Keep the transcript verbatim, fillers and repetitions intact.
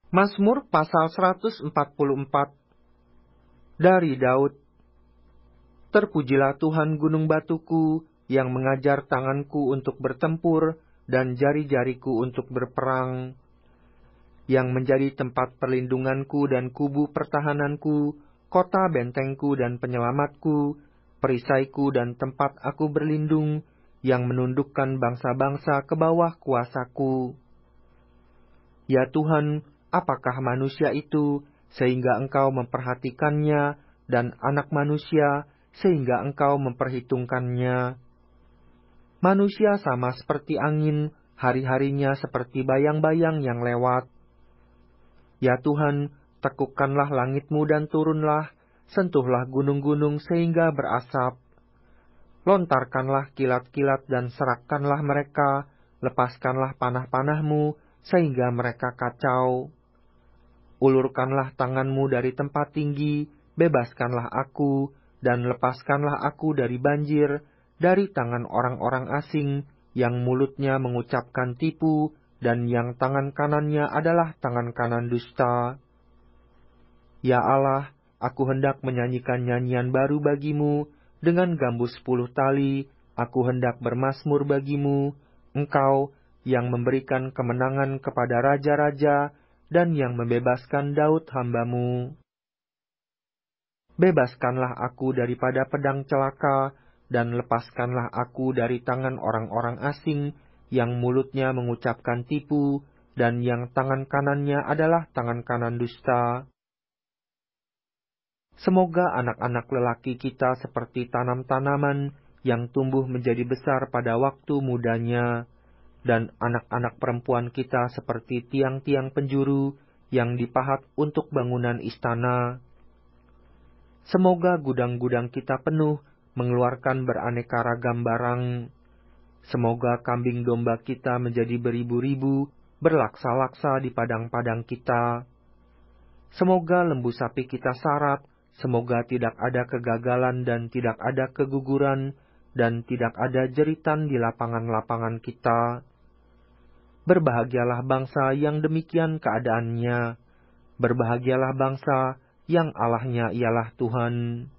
Mazmur pasal seratus empat puluh empat dari Daud. Terpujilah Tuhan gunung batuku, yang mengajar tanganku untuk bertempur dan jari-jariku untuk berperang, yang menjadi tempat perlindunganku dan kubu pertahananku, kota bentengku dan penyelamatku, perisaiku dan tempat aku berlindung, yang menundukkan bangsa-bangsa ke bawah kuasaku. Ya Tuhan, apakah manusia itu, sehingga Engkau memperhatikannya, dan anak manusia, sehingga Engkau memperhitungkannya? Manusia sama seperti angin, hari-harinya seperti bayang-bayang yang lewat. Ya Tuhan, tekukkanlah langit-Mu dan turunlah, sentuhlah gunung-gunung sehingga berasap. Lontarkanlah kilat-kilat dan serakkanlah mereka, lepaskanlah panah-panah-Mu, sehingga mereka kacau. Ulurkanlah tangan-Mu dari tempat tinggi, bebaskanlah aku, dan lepaskanlah aku dari banjir, dari tangan orang-orang asing, yang mulutnya mengucapkan tipu, dan yang tangan kanannya adalah tangan kanan dusta. Ya Allah, aku hendak menyanyikan nyanyian baru bagimu, dengan gambus sepuluh tali, aku hendak bermazmur bagimu, Engkau yang memberikan kemenangan kepada raja-raja, dan yang membebaskan Daud hamba-Mu. Bebaskanlah aku daripada pedang celaka, dan lepaskanlah aku dari tangan orang-orang asing, yang mulutnya mengucapkan tipu, dan yang tangan kanannya adalah tangan kanan dusta. Semoga anak-anak lelaki kita seperti tanam-tanaman yang tumbuh menjadi besar pada waktu mudanya, dan anak-anak perempuan kita seperti tiang-tiang penjuru yang dipahat untuk bangunan istana. Semoga gudang-gudang kita penuh mengeluarkan beraneka ragam barang. Semoga kambing domba kita menjadi beribu-ribu, berlaksa-laksa di padang-padang kita. Semoga lembu sapi kita sarat, semoga tidak ada kegagalan dan tidak ada keguguran, dan tidak ada jeritan di lapangan-lapangan kita. Berbahagialah bangsa yang demikian keadaannya. Berbahagialah bangsa yang Allahnya ialah Tuhan.